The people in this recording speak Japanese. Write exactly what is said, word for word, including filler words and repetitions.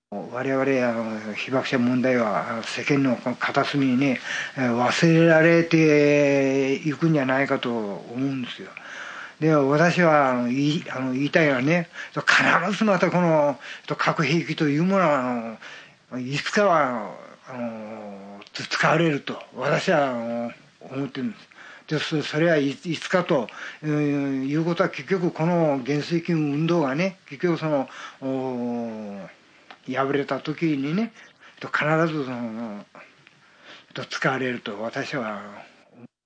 我々あの被爆者問題は世間のこの片隅にね忘れられていくんじゃないかと思うんですよ。で私はあの言いあの言いたいのはね、必ずまたこの核兵器というものはあのいつかはあの使われると私はあの思ってるんです。でそそれはいついつかと、えーいうことは結局この原水禁運動がね結局その敗れた時にね必ずその使われると私は